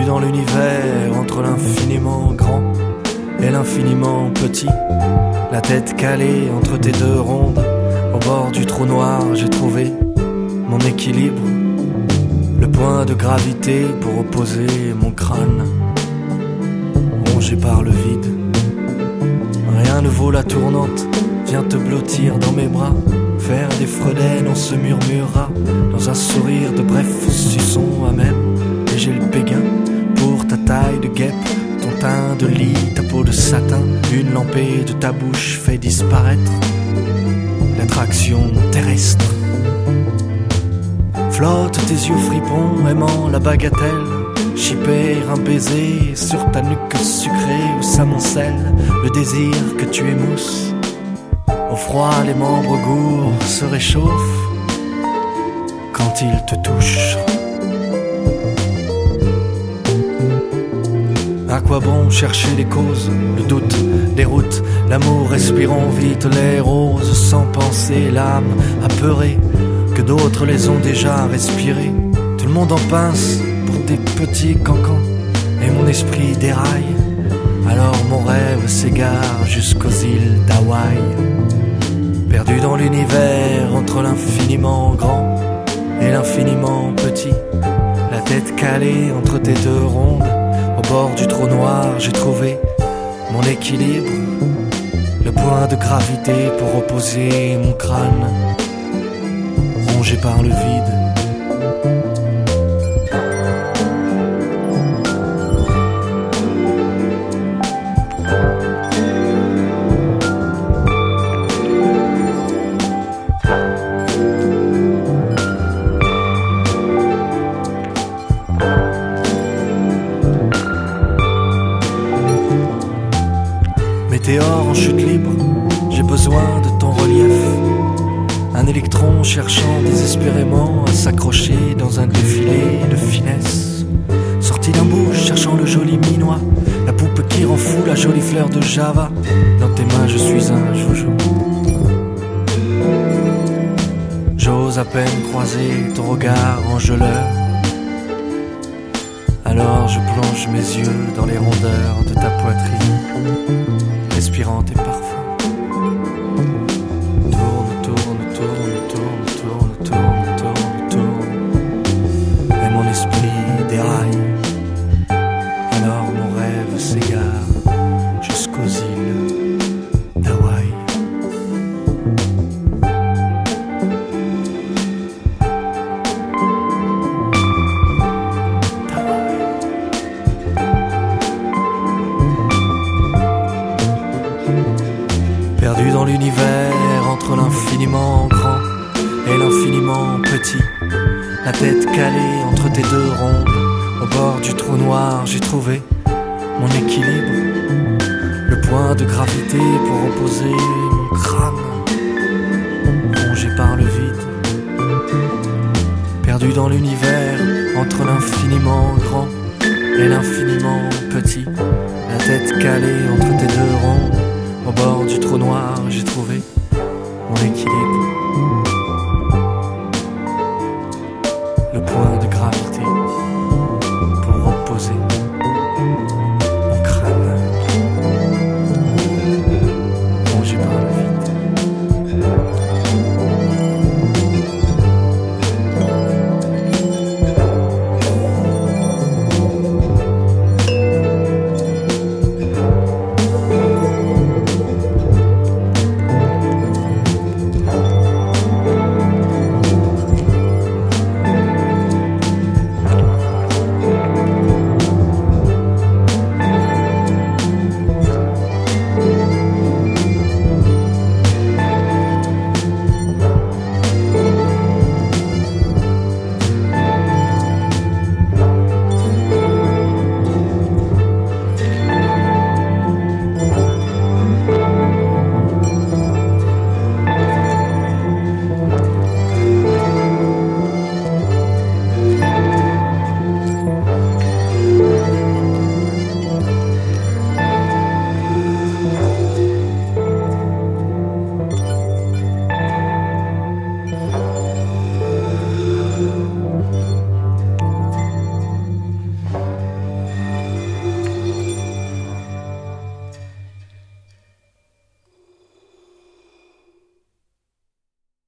Perdu dans l'univers entre l'infiniment grand et l'infiniment petit, la tête calée entre tes deux rondes, au bord du trou noir j'ai trouvé mon équilibre, le point de gravité pour opposer mon crâne, rongé par le vide. Rien ne vaut la tournante, viens te blottir dans mes bras, faire des fredaines, on se murmurera dans un sourire de bref suçon amer. Et j'ai le béguin pour ta taille de guêpe, ton teint de lit, ta peau de satin, une lampée de ta bouche fait disparaître l'attraction terrestre. Flotte tes yeux fripons, aimant la bagatelle, chipper un baiser sur ta nuque sucrée où s'amoncelle le désir que tu émousses. Au froid, les membres gourds se réchauffent quand ils te touchent. À quoi bon chercher les causes, le doute déroute, l'amour respirant vite les roses sans penser, l'âme apeurée que d'autres les ont déjà respirées. Tout le monde en pince pour des petits cancans et mon esprit déraille. Alors mon rêve s'égare jusqu'aux îles d'Hawaï. Perdu dans l'univers entre l'infiniment grand et l'infiniment petit, la tête calée entre tes deux rondes, au bord du trou noir j'ai trouvé mon équilibre, le point de gravité pour opposer mon crâne, rongé par le vide. Météore en chute libre, j'ai besoin de ton relief. Un électron cherchant désespérément à s'accrocher dans un défilé de finesse. Sorti d'un bouche cherchant le joli minois, la poupe qui rend fou la jolie fleur de Java. Dans tes mains je suis un joujou. J'ose à peine croiser ton regard enjôleur. Alors je plonge mes yeux dans les rondeurs de ta poitrine, respirant tes parfums. Tourne, tourne, tourne, tourne, tourne, tourne, tourne, tourne. Et mon esprit déraille. Alors mon rêve s'égare jusqu'aux îles d'Hawaï. Perdu dans l'univers entre l'infiniment grand et l'infiniment petit, la tête calée entre tes deux rondes, au bord du trou noir j'ai trouvé mon équilibre, le point de gravité pour opposer mon crâne, rongé par le vide. Perdu dans l'univers entre l'infiniment grand et l'infiniment petit, la tête calée entre tes deux rondes, au bord du trou noir j'ai trouvé mon équilibre.